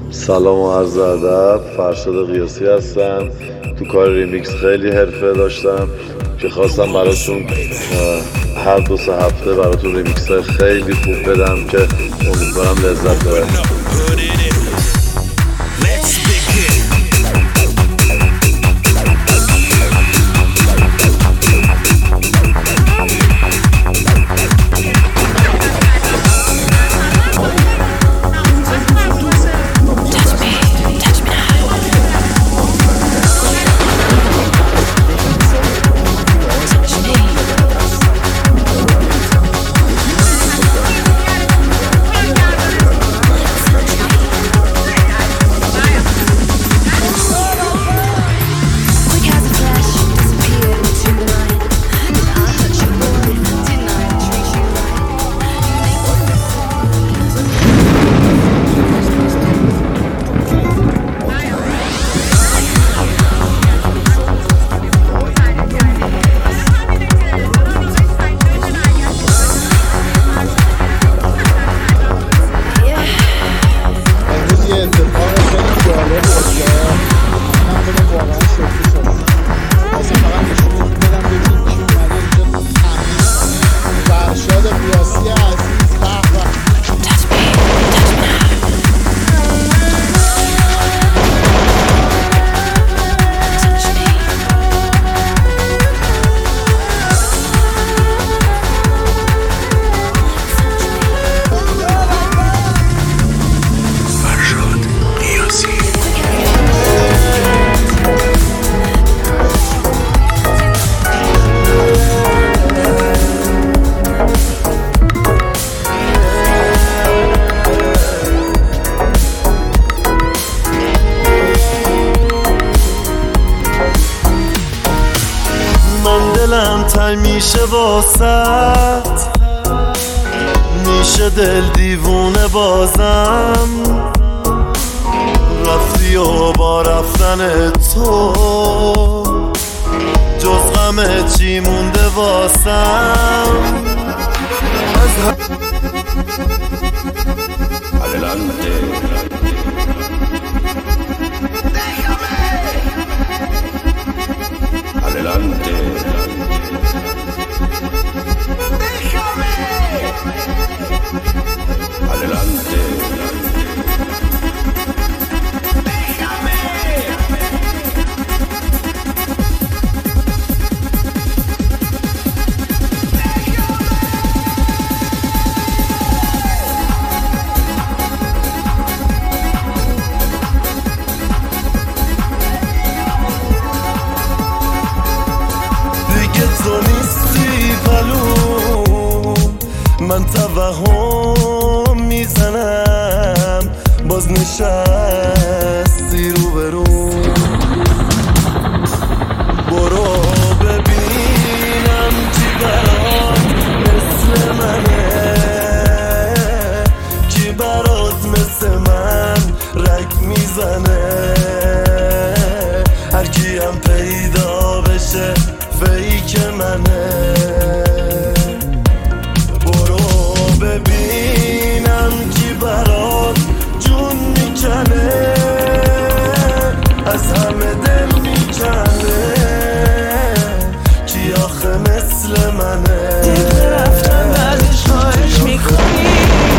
سلام و عرض ادب. فرشاد قیاسی هستم. تو کار ریمیکس خیلی حرفه داشتم که خواستم براتون هر 2-3 هفته براتون ریمیکس های خیلی خوب بدم که امیدوارم لذت ببرید. دلم تنگ میشه واسط، میشه دل دیوونه بازم. رفتی و با رفتن تو جز غم چی مونده واسم. تو نیستی پلو، من توهم میزنم باز نشستی رو برو. برو ببینم کی برات مثل منه، کی برات مثل من رگ میزنه. هر کی هم پیدا بشه فیک منه. برو ببینم کی برات جون میکنه، از همه دل میکنه. کی آخه مثل منه؟ دیگه رفتم بعدش خواهش میکنی.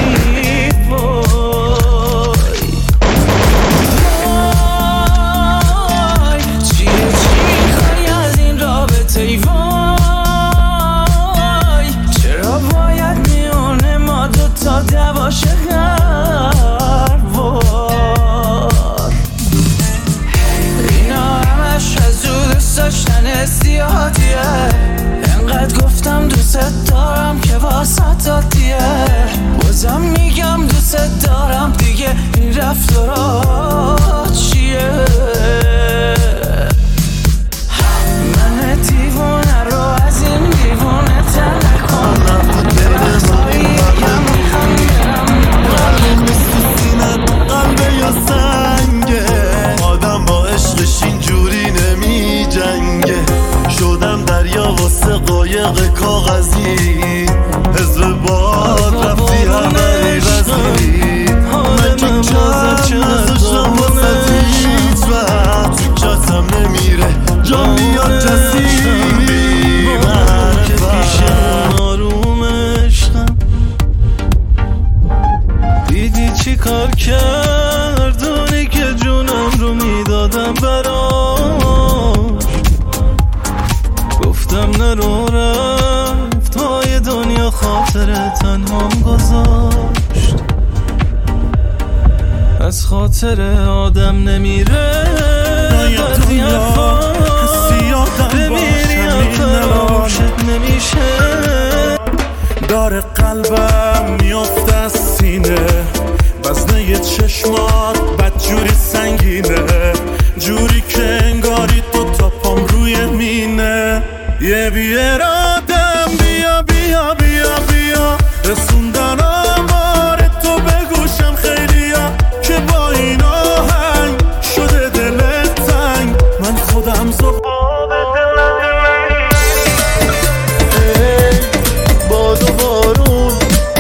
انقدر گفتم دوست دارم که واسه دادیه، بازم میگم دوست دارم دیگه. این رفتارات چیه؟ من دیوونه رو از این دیوونه تر نکنم. یه وقتایی هم میخوام برم قلب مثل سینت، قلبه یا سنگه. آدم با عشقش اینجوری نمی جنگه. شدم دریا واسه قایق کاغذی، حزب باد رفتی همه رزی. من که نکردونی که جونم رو میدادم براش. گفتم نرو رفت های دنیا خاطر تنهام گذاشت. از خاطر آدم نمیره بعضی حرفا، بمیری فراموشت نمیشه. داره قلبم میفته از سینه، وزنه چشمات بدجوری سنگینه، جوری که انگاری دو تا پام روی مینه. یه بیرادم بیا بیا بیا بیا، رسوندن آمار تو بگوشم خیلیا، که با این آهنگ شده دلت تنگ. من خودم زباب دلم باد و بارون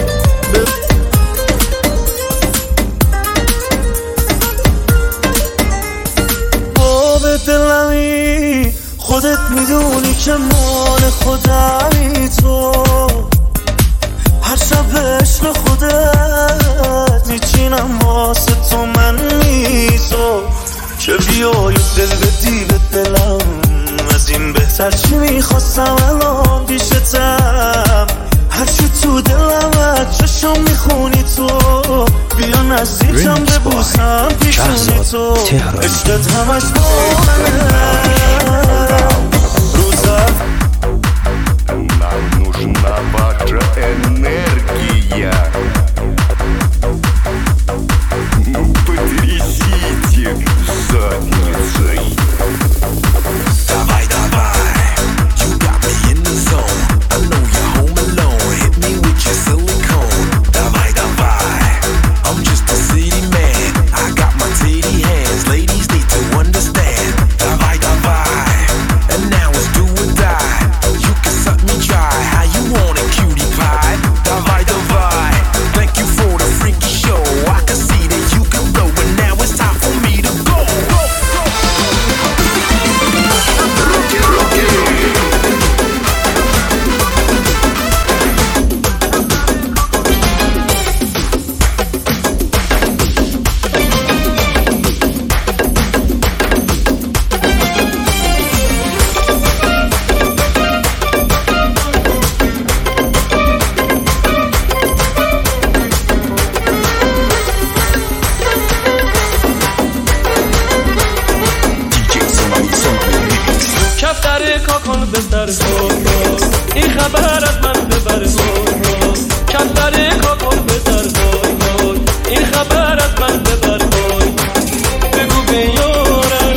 باب دلمی، خودت میدونی که مال خودمی تو. هر شب عشق خودت میچینم واسه تو من میزو، که بیای دل بدی به دلم. از این بهتر چی میخواستم الان پیشتم، هرچی تو دلم چشم میخونی تو. بیا نزدیکم ببوسم پیشونی تو، عشقت همش با منه. Нам нужна ваша энергия. Потрясите задницей. Давай, давай, you got me in the zone. I know you're home alone. Hit me with your silicone. Давай, давай, I'm just a city man. I got my titty hands. Ladies need to understand. Давай, давай, and now it's do or die. You can suck me dry. How you want it, cutie pie? Давай, давай, thank you for the freaky show. I can see that you can blow, but now it's time for me to go. Rocky, Rocky. کفتر کاکن بستر سوز، این خبر از من ببر سوز. کفتر کاکن بستر سوز، این خبر از من ببر سوز. بگو بیارم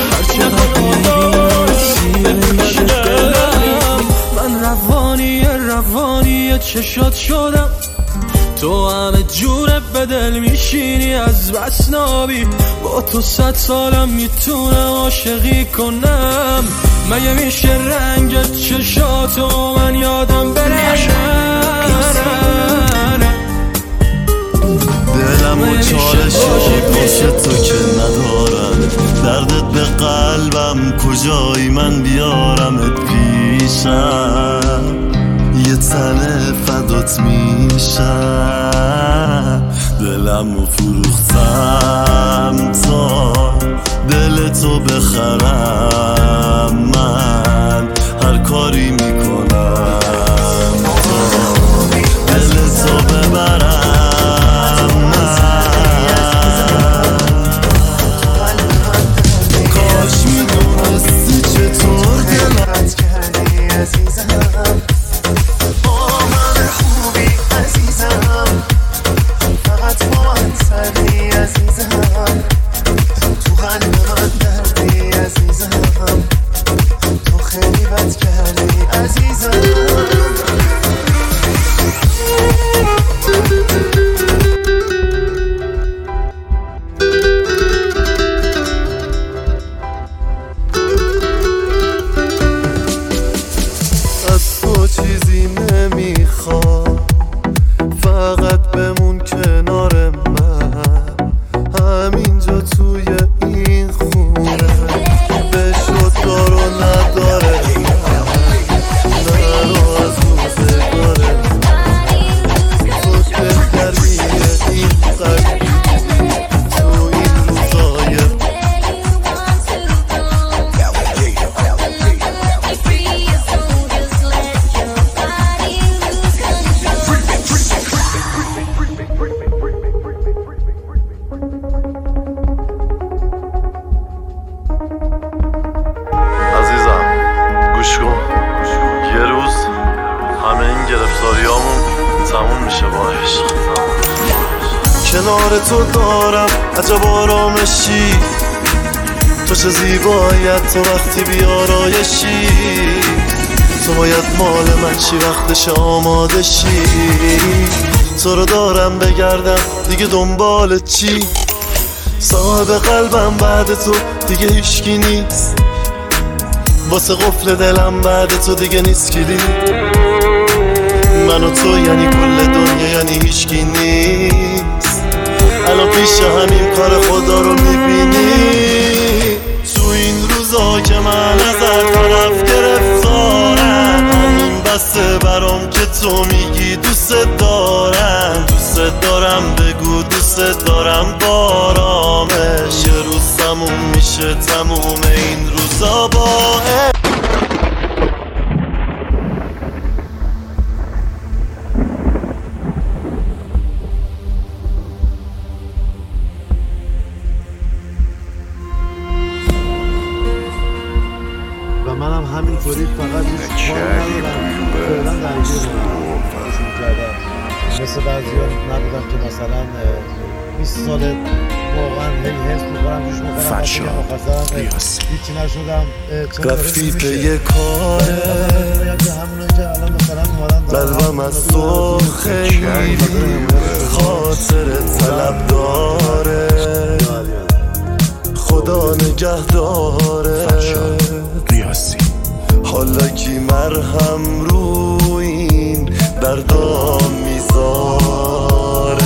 من روانی چشات شدم. تو همه جوره به دل میشینی از بس نابی. با تو 100 سالم میتونم عاشقی کنم. مگه میشه رنگ چشاتو من یادم بره؟ دلم و چالشات واسه تو که ندارم. دردت به قلبم کجایی من بیارمت پیشم. یه تنه فدات میشم. دلم رو فروختم تا دل تو بخرم. من هر کاری میکنم تا دل تو ببرم. من کاش میدونستی چطور دلت کردی عزیزم. با من خوبی عزیزم، فقط با من سردی عزیزم. تو قلب من دردی عزیزم، تو خیلی بد کردی عزیزم. از تو چیزی نمیخوام، فقط بمون کنار من. همینجا توی این خونه به شد دار و نداره. نرو از روزگاره، تو بهتریه این قلبی. میشه با عشق. کنار تو دارم عجب آرامشی، تو چه زیبایت، تو وقتی بیارایشی، تو باید مال من چی وقتش آماده شی. تو رو دارم بگردم دیگه دنبال چی، صاحب قلبم بعد تو دیگه هیچکی نیست، واسه قفل دلم بعد تو دیگه نیست کلید. من و تو یعنی کل دنیا، یعنی هیچکی نیست. الان پیش همین کار خدا رو میبینی. تو این روزا که من از هر طرف گرفتارم، همین بسته برام که تو میگی دوست دارم. دوست دارم بگو دوست دارم بارامش، یه روز تموم میشه تموم این روزا با و منم همینطوری فقط هیچ کار ندارم، فعلا درگیر کردم. مثل بعضی‌ها نبودم که مثلا 20 ساله واقعا حس می‌کنم روش می‌کنم هیچی نشدم. رفتی به یه کاره قلبم از تو خیلی خاطر طلب داره، خدا نگه داره. حالا کی مرهم رو این دردام میذاره،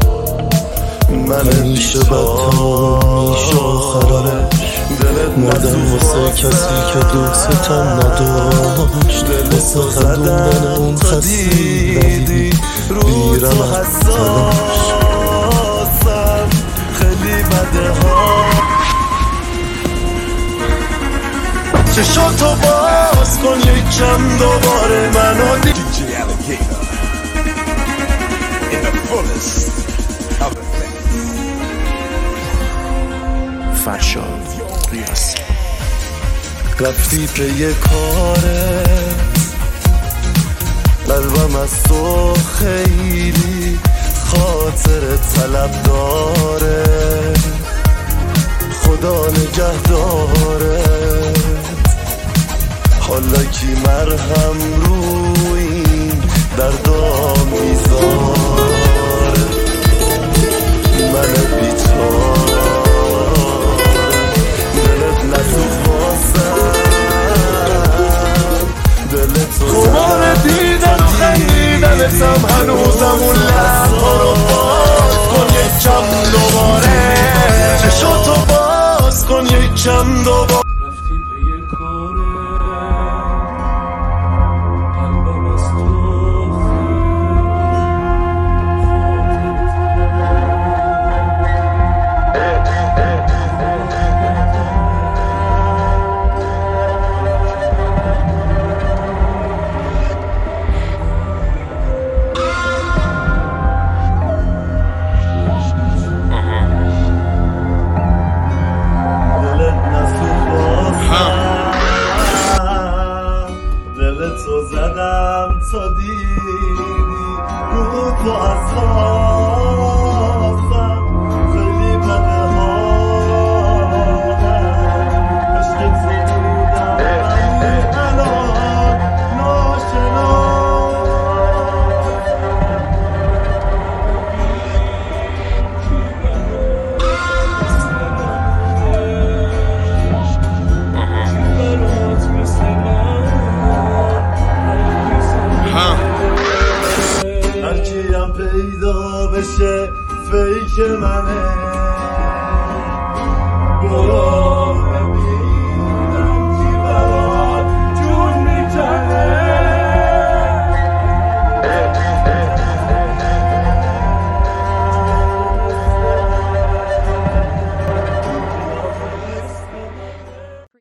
من میشه بدتام میشه آخرانه. مردم واسه کسی که دوستم نداشت، واسه خندوندن اون خسیدی رو تو حساسم. خیلی بده ها چشاتو باز کن یکم دوباره منو دی رفتی به یه کاره قلبم از تو خیلی خاطر طلب داره، خدا نگه داره. حالا کی مرهم رو این دردام میذاره، من بی‌تار دلت نسوخت بازم، دلت رو خمار دیدن و خندیدنتم هنوزم اون لحظا رو باز کن یکم دوباره، چشاتو باز کن یکم دوباره. دلتو زدم تا دیر